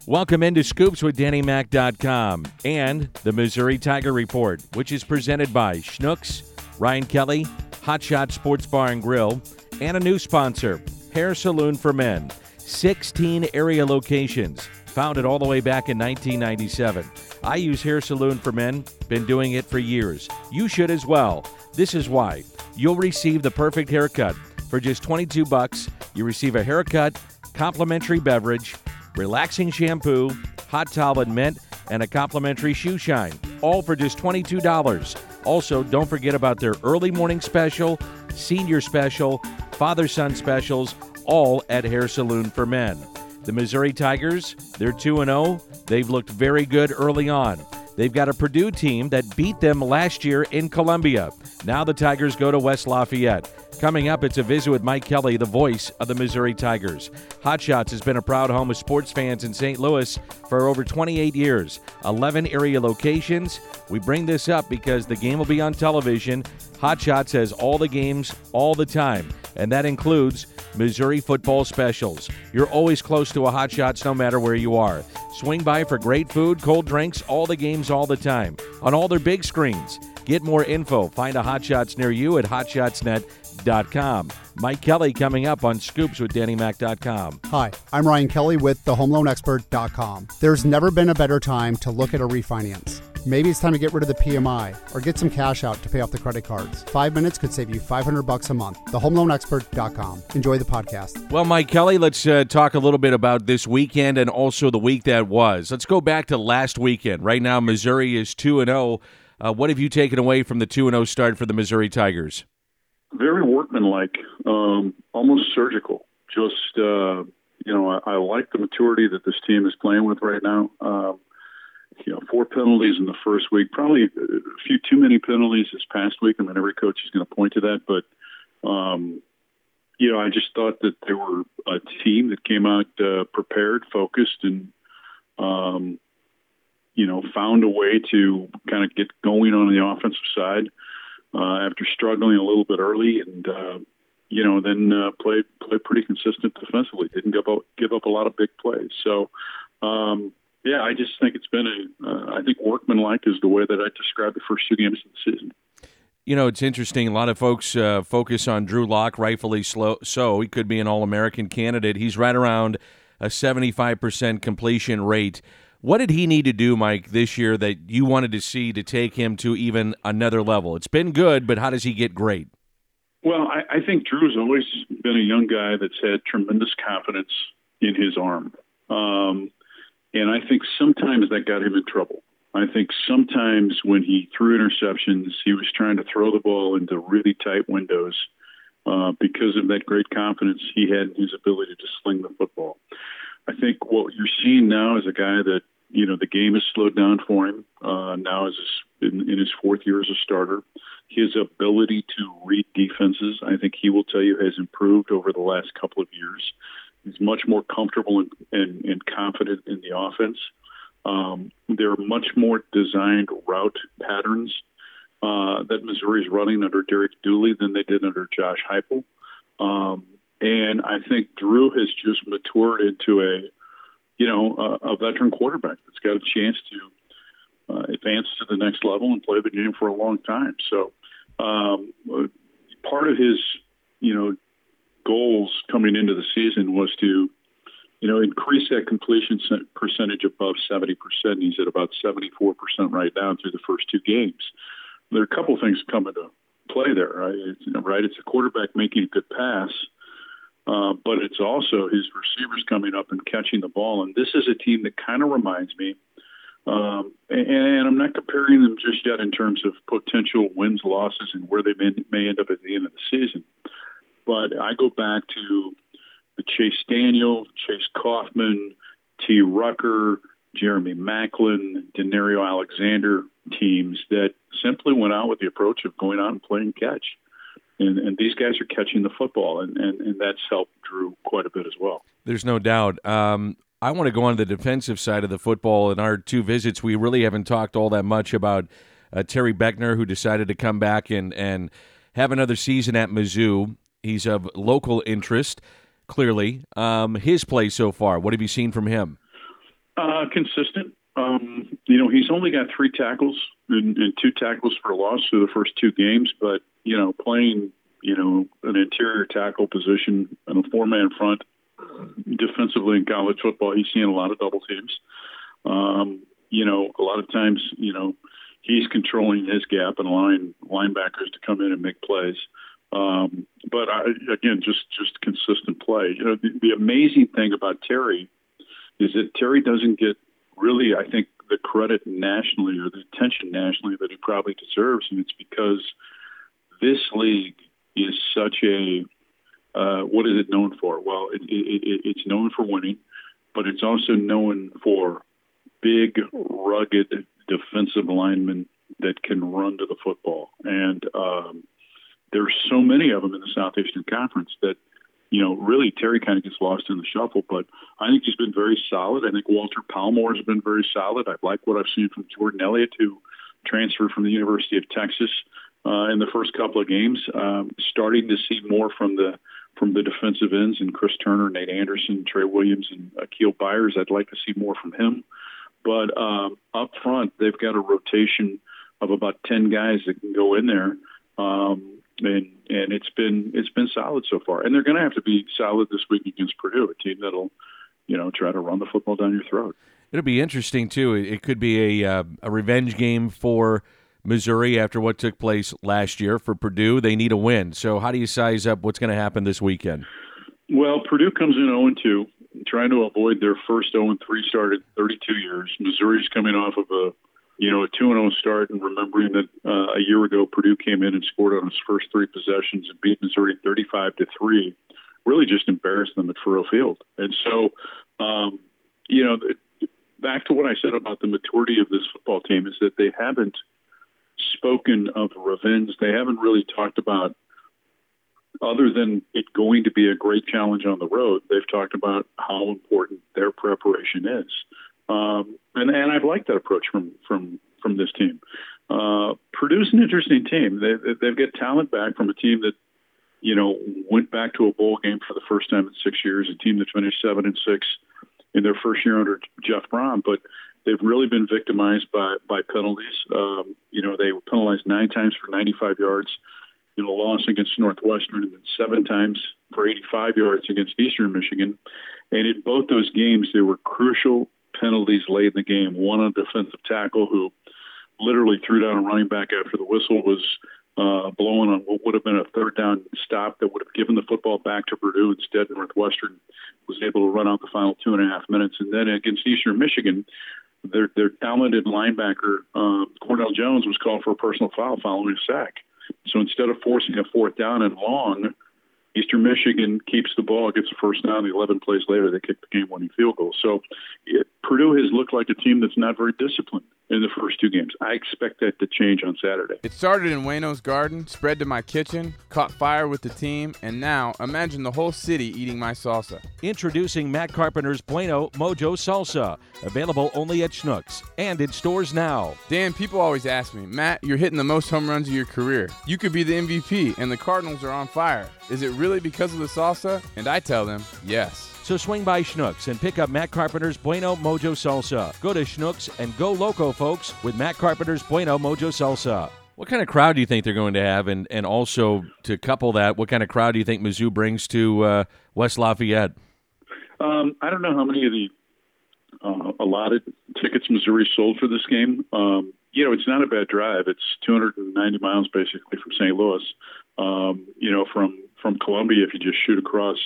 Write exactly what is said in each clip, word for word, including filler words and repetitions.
Welcome into Scoops with Danny Mac dot com and the Missouri Tiger Report, which is presented by Schnucks, Ryan Kelly, Hot Shot Sports Bar and Grill, and a new sponsor, Hair Saloon for Men. sixteen area locations, founded all the way back in nineteen ninety-seven. I use Hair Saloon for Men, been doing it for years. You should as well. This is why. You'll receive the perfect haircut. For just twenty-two bucks, you receive a haircut, complimentary beverage, relaxing shampoo, hot towel and mint, and a complimentary shoe shine, all for just twenty-two dollars. Also, don't forget about their early morning special, senior special, father-son specials, all at Hair Saloon for Men. The Missouri Tigers, they're two and oh. They've looked very good early on. They've got a Purdue team that beat them last year in Columbia. Now the Tigers go to West Lafayette. Coming up, it's a visit with Mike Kelly, the voice of the Missouri Tigers. Hot Shots has been a proud home of sports fans in Saint Louis for over twenty-eight years. eleven area locations. We bring this up because the game will be on television. Hot Shots has all the games all the time, and that includes Missouri football specials. You're always close to a Hot Shots no matter where you are. Swing by for great food, cold drinks, all the games all the time, on all their big screens. Get more info. Find a Hot Shots near you at hot shots net dot com. Mike Kelly coming up on Scoops with Danny Mac dot com. Hi, I'm Ryan Kelly with the home loan expert dot com. There's never been a better time to look at a refinance. Maybe it's time to get rid of the P M I or get some cash out to pay off the credit cards. Five minutes could save you five hundred bucks a month. the home loan expert dot com. Enjoy the podcast. Well, Mike Kelly, let's uh, talk a little bit about this weekend and also the week that was. Let's go back to last weekend. Right now, Missouri is two and oh. Uh, what have you taken away from the two and oh start for the Missouri Tigers? Very workmanlike, um, almost surgical. Just, uh, you know, I, I like the maturity that this team is playing with right now. Um, you know, four penalties in the first week, probably a few too many penalties this past week. I mean, every coach is going to point to that. But, um, you know, I just thought that they were a team that came out uh, prepared, focused, and, um, you know, found a way to kind of get going on the offensive side. Uh, after struggling a little bit early, and uh, you know, then uh, played played pretty consistent defensively. Didn't give up give up a lot of big plays. So, um, yeah, I just think it's been a. Uh, I think workmanlike is the way that I described the first two games of the season. You know, it's interesting. A lot of folks uh, focus on Drew Lock, rightfully slow, so. He could be an All-American candidate. He's right around a seventy-five percent completion rate. What did he need to do, Mike, this year that you wanted to see to take him to even another level? It's been good, but how does he get great? Well, I, I think Drew's always been a young guy that's had tremendous confidence in his arm. Um, and I think sometimes that got him in trouble. I think sometimes when he threw interceptions, he was trying to throw the ball into really tight windows uh, because of that great confidence he had in his ability to sling the football. I think what you're seeing now is a guy that, you know, the game has slowed down for him. Uh, now is in, in his fourth year as a starter. His ability to read defenses, I think he will tell you, has improved over the last couple of years. He's much more comfortable and, and, and confident in the offense. Um, there are much more designed route patterns uh, that Missouri is running under Derek Dooley than they did under Josh Heupel. Um, And I think Drew has just matured into a, you know, a, a veteran quarterback that's got a chance to uh, advance to the next level and play the game for a long time. So um, part of his, you know, goals coming into the season was to, you know, increase that completion percentage above seventy percent. He's at about seventy-four percent right now through the first two games. There are a couple of things come into play there, right? It's, you know, right? It's a quarterback making a good pass. Uh, but it's also his receivers coming up and catching the ball. And this is a team that kind of reminds me, um, and, and I'm not comparing them just yet in terms of potential wins, losses, and where they may, may end up at the end of the season. But I go back to the Chase Daniel, Chase Kaufman, T. Rucker, Jeremy Maclin, Denario Alexander teams that simply went out with the approach of going out and playing catch. And, and these guys are catching the football, and, and, and that's helped Drew quite a bit as well. There's no doubt. Um, I want to go on the defensive side of the football. In our two visits, we really haven't talked all that much about uh, Terry Beckner, who decided to come back and, and have another season at Mizzou. He's of local interest, clearly. Um, his play so far, what have you seen from him? Uh, consistent. Um, you know, he's only got three tackles and, and two tackles for loss through the first two games, but, you know, playing, you know, an interior tackle position in a four-man front defensively in college football, he's seeing a lot of double teams. Um, you know, a lot of times, you know, he's controlling his gap and allowing linebackers to come in and make plays. Um, but, I, again, just, just consistent play. You know, the, the amazing thing about Terry is that Terry doesn't get really, I think, the credit nationally or the attention nationally that he probably deserves, and it's because this league is such a uh, what is it known for? Well, it, it, it, it's known for winning, but it's also known for big, rugged defensive linemen that can run to the football, and um, there's so many of them in the Southeastern Conference that, you know, really Terry kind of gets lost in the shuffle, but I think he's been very solid. I think Walter Palmore has been very solid. I like what I've seen from Jordan Elliott, who transferred from the University of Texas uh, in the first couple of games. Um, starting to see more from the from the defensive ends and Chris Turner, Nate Anderson, Trey Williams, and Akil Byers. I'd like to see more from him. But um, up front, they've got a rotation of about ten guys that can go in there. Um, And and it's been it's been solid so far, and they're going to have to be solid this week against Purdue, a team that'll, you know, try to run the football down your throat. It'll be interesting too. It could be a uh, a revenge game for Missouri after what took place last year for Purdue. They need a win. So how do you size up what's going to happen this weekend? Well, Purdue comes in oh and two, trying to avoid their first oh and three start in thirty-two years. Missouri's coming off of a you know, a two and oh start, and remembering that uh, a year ago Purdue came in and scored on its first three possessions and beat Missouri thirty-five to three, really just embarrassed them at Faurot Field. And so, um, you know, back to what I said about the maturity of this football team is that they haven't spoken of revenge. They haven't really talked about, other than it going to be a great challenge on the road, they've talked about how important their preparation is. Um, and, and I've liked that approach from, from, from this team. Uh, Purdue's an interesting team. They, they've got talent back from a team that, you know, went back to a bowl game for the first time in six years, a team that finished seven and six in their first year under Jeff Brom, but they've really been victimized by, by penalties. Um, you know, they were penalized nine times for ninety-five yards in a loss against Northwestern, and then seven times for eighty-five yards against Eastern Michigan. And in both those games, there were crucial penalties late in the game. One on defensive tackle who literally threw down a running back after the whistle was uh, blowing on what would have been a third down stop that would have given the football back to Purdue. Instead, Northwestern was able to run out the final two and a half minutes. And then against Eastern Michigan, their their talented linebacker, uh, Cornell Jones, was called for a personal foul following a sack. So instead of forcing a fourth down and long, Eastern Michigan keeps the ball, gets the first down. eleven plays later, they kick the game-winning field goal. So it, Purdue has looked like a team that's not very disciplined in the first two games. I expect that to change on Saturday. It started in Wayno's garden, spread to my kitchen, caught fire with the team, and now imagine the whole city eating my salsa. Introducing Matt Carpenter's Bueno Mojo Salsa, available only at Schnucks and in stores now. Dan, people always ask me, Matt, you're hitting the most home runs of your career. You could be the M V P, and the Cardinals are on fire. Is it really because of the salsa? And I tell them, yes. So swing by Schnucks and pick up Matt Carpenter's Bueno Mojo Salsa. Go to Schnucks and go loco, folks, with Matt Carpenter's Bueno Mojo Salsa. What kind of crowd do you think they're going to have? And, and also, to couple that, what kind of crowd do you think Mizzou brings to uh, West Lafayette? Um, I don't know how many of the uh, allotted tickets Missouri sold for this game. Um, you know, it's not a bad drive. It's two hundred ninety miles, basically, from Saint Louis. Um, you know, from, from Columbia, if you just shoot across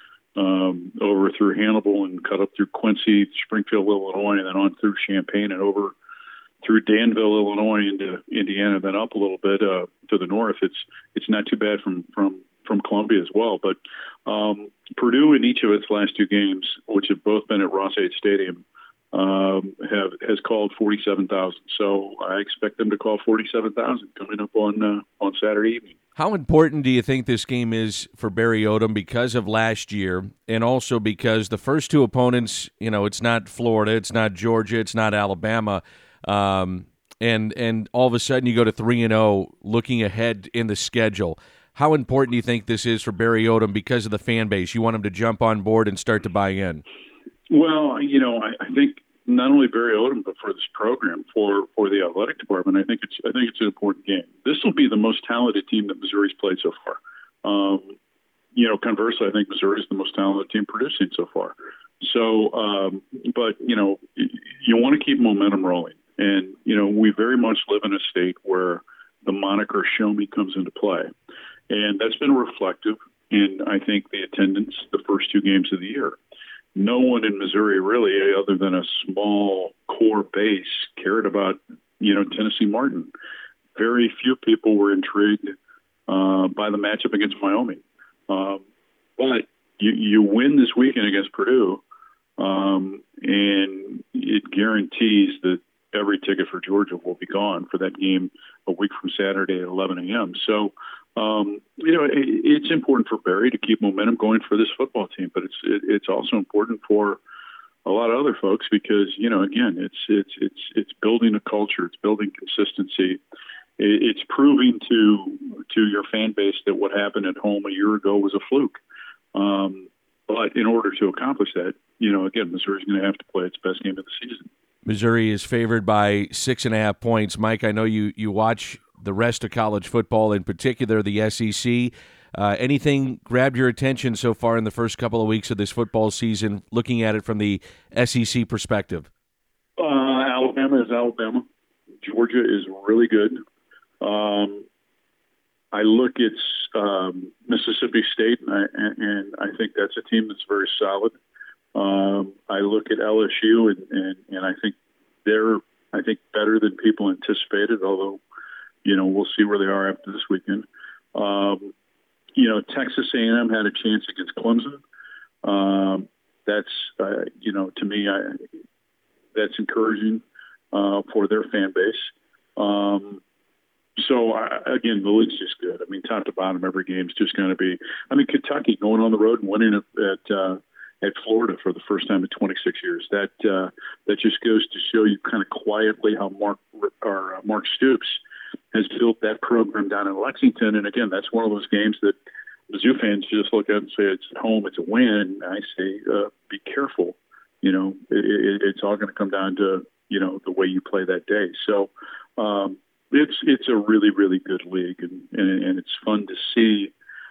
um, over through Hannibal and cut up through Quincy, Springfield, Illinois, and then on through Champaign and over through Danville, Illinois, into Indiana, then up a little bit uh, to the north. It's it's not too bad from from, from Columbia as well. But um, Purdue, in each of its last two games, which have both been at Ross-Ade Stadium, um, have has called forty-seven thousand. So I expect them to call forty-seven thousand coming up on uh, on Saturday evening. How important do you think this game is for Barry Odom because of last year, and also because the first two opponents, you know, it's not Florida, it's not Georgia, it's not Alabama, um, and and all of a sudden you go to three and zero, looking ahead in the schedule. How important do you think this is for Barry Odom because of the fan base? You want him to jump on board and start to buy in. Well, you know, I, I think not only Barry Odom, but for this program, for, for the athletic department. I think it's I think it's an important game. This will be the most talented team that Missouri's played so far. Um, you know, conversely, I think Missouri is the most talented team producing so far. So, um, but you know, you want to keep momentum rolling, and you know, we very much live in a state where the moniker "Show Me" comes into play, and that's been reflective in, I think, the attendance the first two games of the year. No one in Missouri really, other than a small core base, cared about, you know, Tennessee Martin. Very few people were intrigued uh, by the matchup against Wyoming. Um, but you, you win this weekend against Purdue, um, and it guarantees that every ticket for Georgia will be gone for that game a week from Saturday at eleven a.m. So, Um, you know, it, it's important for Barry to keep momentum going for this football team, but it's it, it's also important for a lot of other folks because, you know, again, it's it's it's it's building a culture, it's building consistency, it, it's proving to to your fan base that what happened at home a year ago was a fluke. Um, but in order to accomplish that, you know, again, Missouri's going to have to play its best game of the season. Missouri is favored by six and a half points. Mike, I know you you watch the rest of college football, in particular the S E C. Uh, anything grabbed your attention so far in the first couple of weeks of this football season, looking at it from the S E C perspective? Uh, Alabama is Alabama. Georgia is really good. Um, I look at um, Mississippi State, and I, and I think that's a team that's very solid. Um, I look at L S U, and, and, and I think they're, I think, better than people anticipated, although, you know, we'll see where they are after this weekend. Um, you know, Texas A and M had a chance against Clemson. Um, that's, uh, you know, to me, I, that's encouraging uh, for their fan base. Um, so, I, again, the league's just good. I mean, top to bottom, every game's just going to be – I mean, Kentucky going on the road and winning at, at uh, at Florida for the first time in twenty-six years. That uh, that just goes to show you kind of quietly how Mark or uh, Mark Stoops has built that program down in Lexington. And again, that's one of those games that Mizzou fans just look at and say it's at home, it's a win. And I say, uh, be careful. You know, it, it, it's all going to come down to, you know, the way you play that day. So um, it's it's a really, really good league, and, and, and it's fun to see,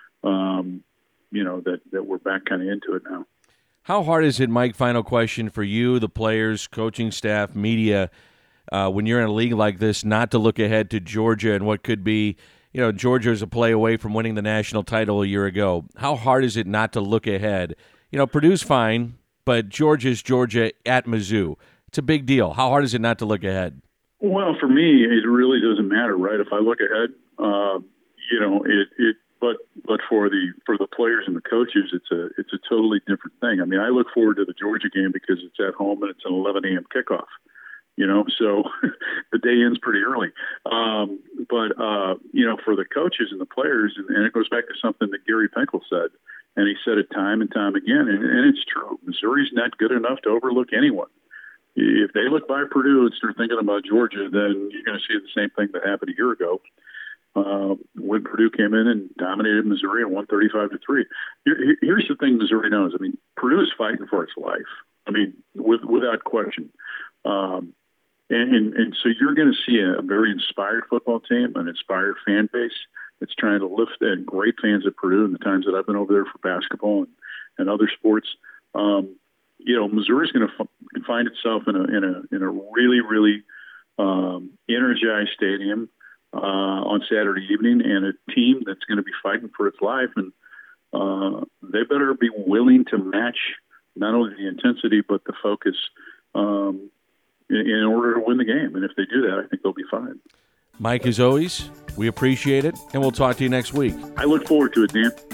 um, you know, that, that we're back kind of into it now. How hard is it, Mike, final question for you, the players, coaching staff, media, uh, when you're in a league like this, not to look ahead to Georgia and what could be, you know, Georgia's a play away from winning the national title a year ago. How hard is it not to look ahead? You know, Purdue's fine, but Georgia's Georgia at Mizzou. It's a big deal. How hard is it not to look ahead? Well, for me, it really doesn't matter, right? If I look ahead, uh, you know, it, it But but for the for the players and the coaches, it's a it's a totally different thing. I mean, I look forward to the Georgia game because it's at home and it's an eleven a.m. kickoff. You know, so the day ends pretty early. Um, but uh, you know, for the coaches and the players, and, and it goes back to something that Gary Pinkel said, and he said it time and time again, and, and it's true. Missouri's not good enough to overlook anyone. If they look by Purdue and start thinking about Georgia, then you're going to see the same thing that happened a year ago. Uh, when Purdue came in and dominated Missouri and won thirty-five to three. Here, here's the thing Missouri knows. I mean, Purdue is fighting for its life. I mean, with, without question. Um, and, and, and so you're going to see a, a very inspired football team, an inspired fan base that's trying to lift, and great fans at Purdue in the times that I've been over there for basketball and, and other sports. Um, you know, Missouri's going to f- find itself in a, in a, in a really, really um, energized stadium Uh, on Saturday evening, and a team that's going to be fighting for its life, and uh, they better be willing to match not only the intensity but the focus um, in, in order to win the game. And if they do that, I think they'll be fine. Mike, as always, we appreciate it, and we'll talk to you next week. I look forward to it, Dan.